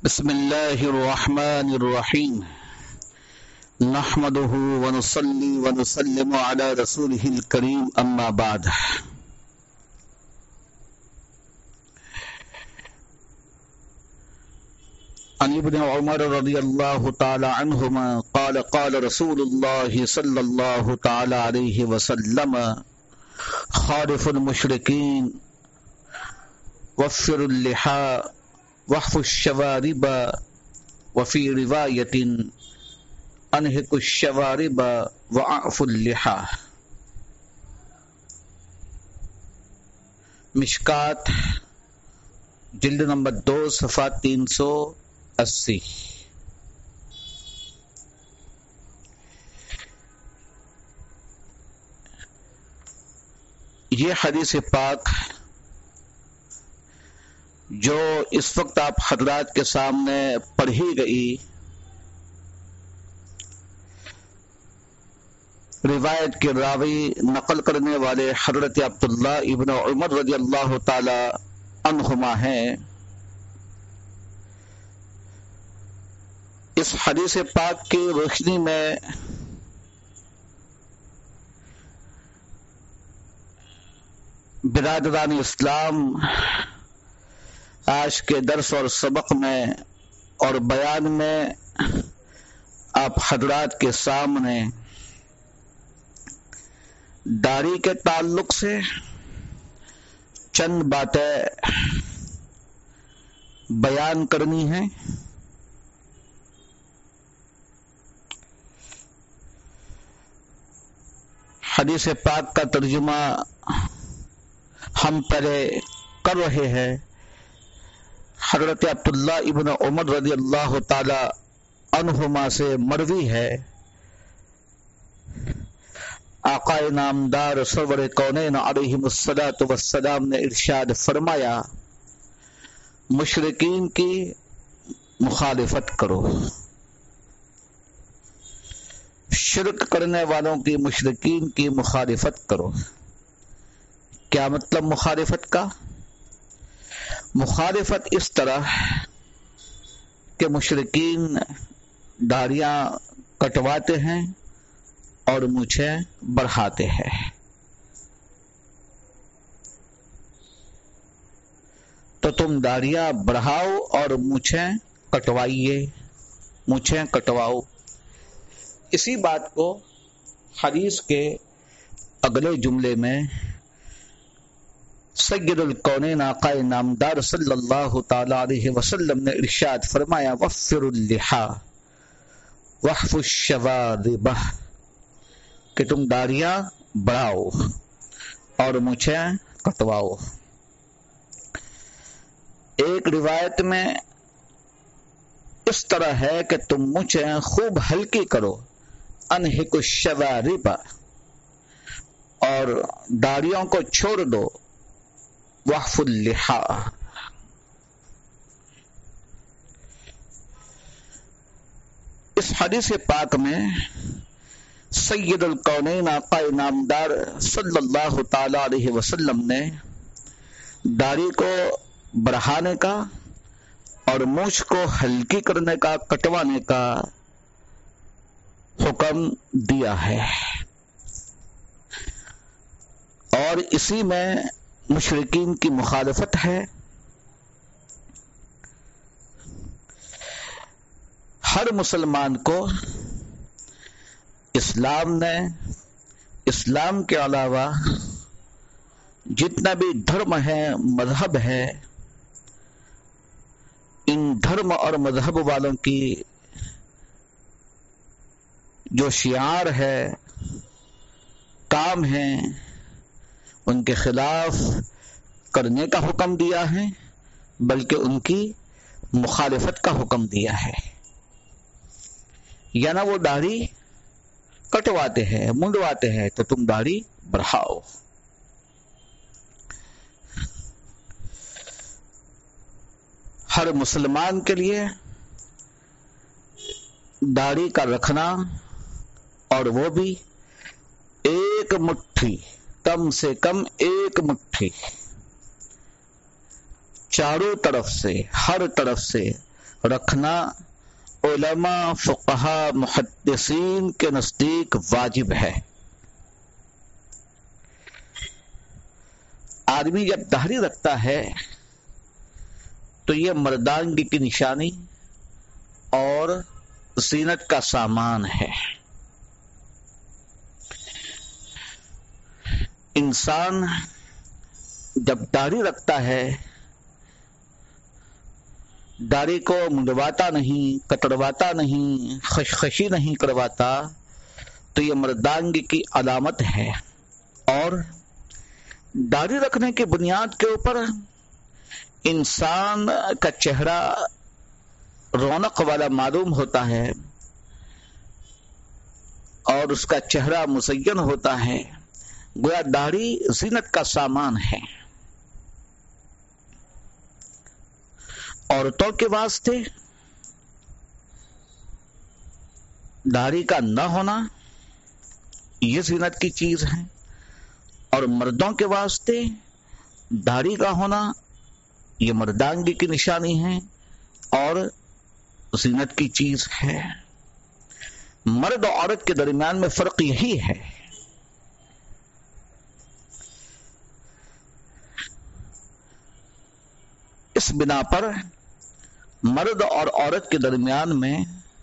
بسم اللہ الرحمن الرحیم نحمده ونصلي ونسلم على رسوله الكريم اما بعد عن ابن عمر رضی اللہ تعالی عنہما قال قال رسول اللہ صلی اللہ تعالی علیہ وسلم خالف المشرکین وفر اللحا وحف الشوارب وفی روایت انہک الشوارب وعف اللحا۔ مشکات جلد نمبر 2 صفحہ 380۔ یہ حدیث پاک جو اس وقت آپ حضرات کے سامنے پڑھی گئی، روایت کے راوی نقل کرنے والے حضرت عبداللہ ابن عمر رضی اللہ تعالی عنہما ہیں۔ اس حدیث پاک کی روشنی میں برادران اسلام آج کے درس اور سبق میں اور بیان میں آپ حضرات کے سامنے داڑھی کے تعلق سے چند باتیں بیان کرنی ہیں۔ حدیث پاک کا ترجمہ ہم پہلے کر رہے ہیں۔ حضرت عبداللہ ابن عمر رضی اللہ تعالی عنہما سے مروی ہے، آقا نامدار سرور کونین علیہ الصلوۃ والسلام نے ارشاد فرمایا، مشرکین کی مخالفت کرو، شرک کرنے والوں کی، مشرکین کی مخالفت کرو۔ کیا مطلب مخالفت کا؟ مخالفت اس طرح کہ مشرکین داڑھیاں کٹواتے ہیں اور مونچھیں بڑھاتے ہیں، تو تم داڑھیاں بڑھاؤ اور مونچھیں کٹوائیے، مونچھیں کٹواؤ۔ اسی بات کو حدیث کے اگلے جملے میں سید الکونین آقا نامدار صلی اللہ تعالی علیہ وسلم نے ارشاد فرمایا، وفر اللحا وحف الشوارب، کہ تم داڑھیاں بڑھاؤ اور مونچھیں کٹواؤ۔ ایک روایت میں اس طرح ہے کہ تم مونچھیں خوب ہلکی کرو، انہک الشوارب، اور داڑھیوں کو چھوڑ دو، وحف اللحا۔ اس حدیث پاک میں سید الکونین آقا نامدار صلی اللہ تعالی علیہ وسلم نے داڑھی کو بڑھانے کا اور مونچھ کو ہلکی کرنے کا، کٹوانے کا حکم دیا ہے، اور اسی میں مشرکین کی مخالفت ہے۔ ہر مسلمان کو اسلام نے، اسلام کے علاوہ جتنا بھی دھرم ہے، مذہب ہے، ان دھرم اور مذہب والوں کی جو شعار ہے، کام ہے، ان کے خلاف کرنے کا حکم دیا ہے، بلکہ ان کی مخالفت کا حکم دیا ہے۔ یا نہ وہ داڑھی کٹواتے ہیں، منڈواتے ہیں، تو تم داڑھی بڑھاؤ۔ ہر مسلمان کے لیے داڑھی کا رکھنا، اور وہ بھی ایک مٹھی، کم سے کم ایک مٹھی، چاروں طرف سے، ہر طرف سے رکھنا علماء، فقہا، محدثین کے نزدیک واجب ہے۔ آدمی جب داڑھی رکھتا ہے تو یہ مردانگی کی نشانی اور زینت کا سامان ہے۔ انسان جب داڑھی رکھتا ہے، داڑھی کو منڈواتا نہیں، کترواتا نہیں، خشخشی نہیں کرواتا، تو یہ مردانگی کی علامت ہے۔ اور داڑھی رکھنے کی بنیاد کے اوپر انسان کا چہرہ رونق والا معلوم ہوتا ہے اور اس کا چہرہ مزین ہوتا ہے، گویا داڑھی زینت کا سامان ہے۔ عورتوں کے واسطے داڑھی کا نہ ہونا یہ زینت کی چیز ہے، اور مردوں کے واسطے داڑھی کا ہونا یہ مردانگی کی نشانی ہے اور زینت کی چیز ہے۔ مرد اور عورت کے درمیان میں فرق یہی ہے۔ اس بنا پر مرد اور عورت کے درمیان میں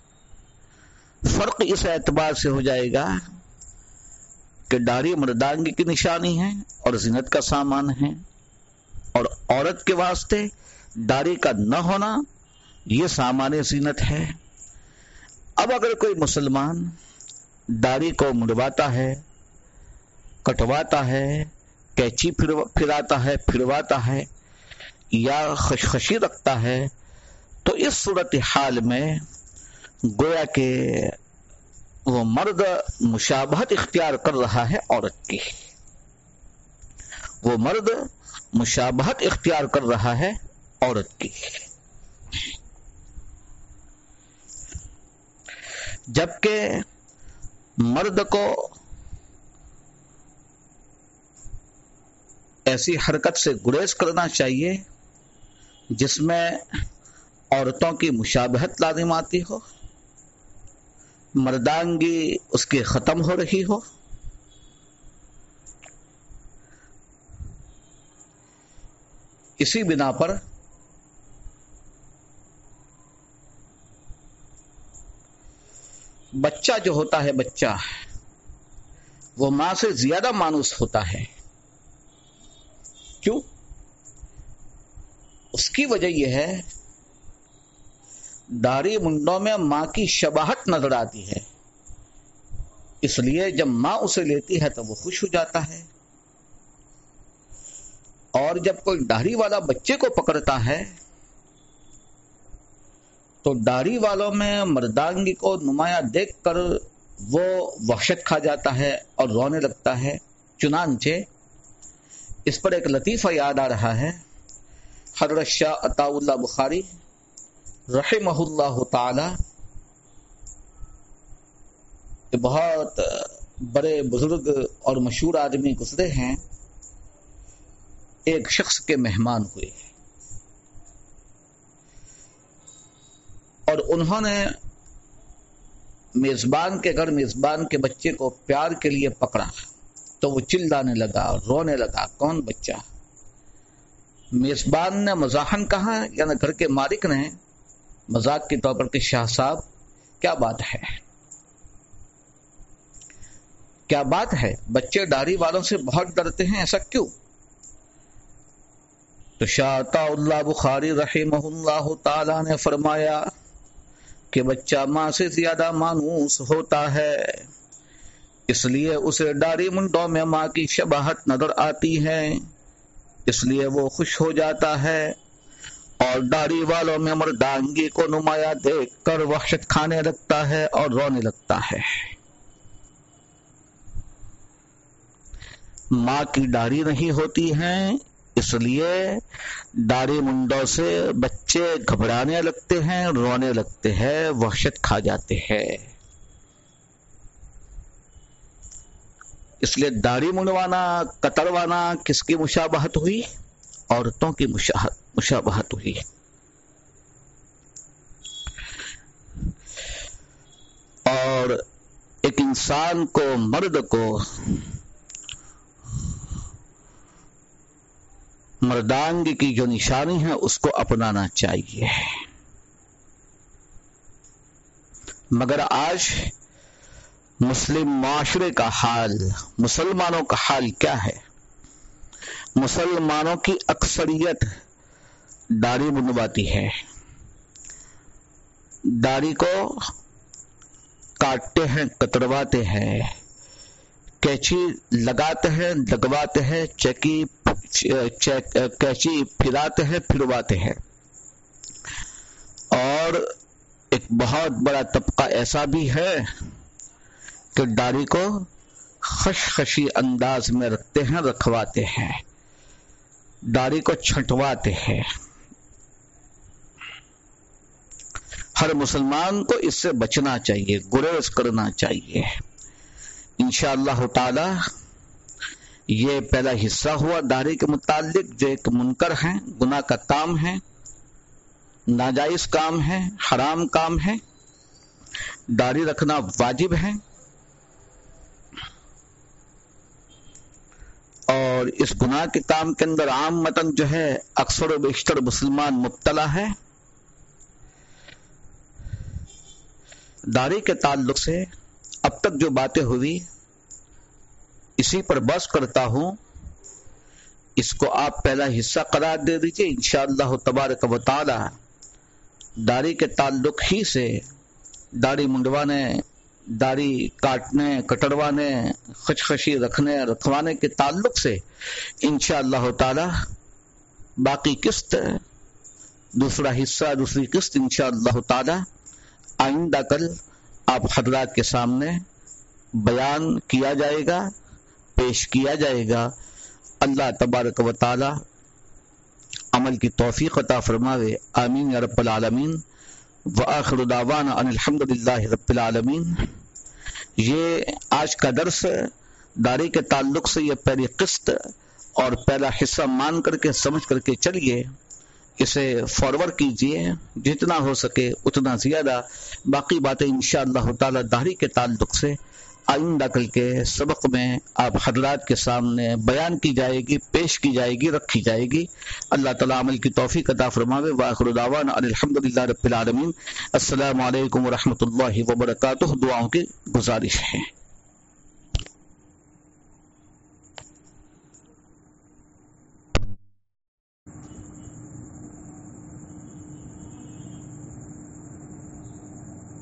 فرق اس اعتبار سے ہو جائے گا کہ داڑھی مردانگی کی نشانی ہے اور زینت کا سامان ہے، اور عورت کے واسطے داڑھی کا نہ ہونا یہ سامان زینت ہے۔ اب اگر کوئی مسلمان داڑھی کو منڈواتا ہے، کٹواتا ہے، کینچی پھرواتا ہے یا خشخشی رکھتا ہے، تو اس صورتحال میں گویا کہ وہ مرد مشابہت اختیار کر رہا ہے عورت کی، وہ مرد مشابہت اختیار کر رہا ہے عورت کی۔ جبکہ مرد کو ایسی حرکت سے گریز کرنا چاہیے جس میں عورتوں کی مشابہت لازم آتی ہو، مردانگی اس کی ختم ہو رہی ہو۔ اسی بنا پر بچہ جو ہوتا ہے، بچہ وہ ماں سے زیادہ مانوس ہوتا ہے۔ کیوں؟ اس کی وجہ یہ ہے داڑھی منڈوں میں ماں کی شباہت نظر آتی ہے، اس لیے جب ماں اسے لیتی ہے تو وہ خوش ہو جاتا ہے، اور جب کوئی داڑھی والا بچے کو پکڑتا ہے تو داڑھی والوں میں مردانگی کو نمایاں دیکھ کر وہ وحشت کھا جاتا ہے اور رونے لگتا ہے۔ چنانچہ اس پر ایک لطیفہ یاد آ رہا ہے۔ حضرت شاہ عطا اللہ بخاری رحمہ اللہ تعالی بہت بڑے بزرگ اور مشہور آدمی گزرے ہیں، ایک شخص کے مہمان ہوئے اور انہوں نے میزبان کے گھر میزبان کے بچے کو پیار کے لیے پکڑا تو وہ چلانے لگا، رونے لگا۔ کون بچہ؟ میزبان نے مزاحن کہا، یعنی گھر کے مالک نے مذاق کے طور پر کہ شاہ صاحب کیا بات ہے، کیا بات ہے؟ بچے داڑھی والوں سے بہت ڈرتے ہیں، ایسا کیوں؟ تو شاہ عطا اللہ بخاری رحمہ اللہ تعالی نے فرمایا کہ بچہ ماں سے زیادہ مانوس ہوتا ہے، اس لیے اسے داڑھی منڈوں میں ماں کی شباہت نظر آتی ہے، اس لیے وہ خوش ہو جاتا ہے، اور داڑھی والوں میں مردانگی کو نمایاں دیکھ کر وحشت کھانے لگتا ہے اور رونے لگتا ہے۔ ماں کی داڑھی نہیں ہوتی ہے، اس لیے داڑھی منڈوں سے بچے گھبرانے لگتے ہیں، رونے لگتے ہیں، وحشت کھا جاتے ہیں۔ اس لیے داڑھی منڈوانا، کتروانا کس کی مشابہت ہوئی؟ عورتوں کی مشابہت ہوئی۔ اور ایک انسان کو، مرد کو مردانگی کی جو نشانی ہے اس کو اپنانا چاہیے. مگر آج مسلم معاشرے کا حال، مسلمانوں کا حال کیا ہے؟ مسلمانوں کی اکثریت داڑھی منڈواتی ہے، داڑھی کو کاٹتے ہیں، کترواتے ہیں، کینچی لگاتے ہیں، لگواتے ہیں، کینچی پھراتے ہیں، پھرواتے ہیں. اور ایک بہت بڑا طبقہ ایسا بھی ہے کہ داڑھی کو خشخشی انداز میں رکھتے ہیں، رکھواتے ہیں، داڑھی کو چھٹواتے ہیں. ہر مسلمان کو اس سے بچنا چاہیے، گریز کرنا چاہیے. انشاءاللہ تعالی یہ پہلا حصہ ہوا داڑھی کے متعلق، جو ایک منکر ہے، گناہ کا کام ہے، ناجائز کام ہے، حرام کام ہے. داڑھی رکھنا واجب ہے اور اس گناہ کے کام کے اندر عامتاً جو ہے اکثر و بیشتر مسلمان مبتلا ہے. داڑھی کے تعلق سے اب تک جو باتیں ہوئی اسی پر بحث کرتا ہوں، اس کو آپ پہلا حصہ قرار دے دیجئے. انشاءاللہ تبارک و تعالی داڑھی کے تعلق ہی سے، داڑھی منڈوانے، داڑھی کاٹنے، کٹروانے، خشخشی رکھنے، رکھوانے کے تعلق سے انشاءاللہ تعالی باقی قسط، دوسرا حصہ، دوسری قسط انشاءاللہ تعالی آئندہ کل آپ حضرات کے سامنے بیان کیا جائے گا، پیش کیا جائے گا. اللہ تبارک و تعالی عمل کی توفیق عطا فرماوے. آمین یا رب العالمین. وآخر دعوانا ان الحمدللہ رب العالمین. یہ آج کا درس داڑھی کے تعلق سے یہ پہلی قسط اور پہلا حصہ مان کر کے، سمجھ کر کے چلیے، اسے فارورڈ کیجئے جتنا ہو سکے اتنا زیادہ. باقی باتیں انشاءاللہ تعالی داڑھی کے تعلق سے آئندہ کل کے سبق میں آپ حضرات کے سامنے بیان کی جائے گی، پیش کی جائے گی، رکھی جائے گی. اللہ تعالی عمل کی توفیق عطا فرماوے. وآخر دعوانا ان الحمدللہ رب العالمین. السلام علیکم ورحمۃ اللہ وبرکاتہ. دعاؤں کی گزارش ہے.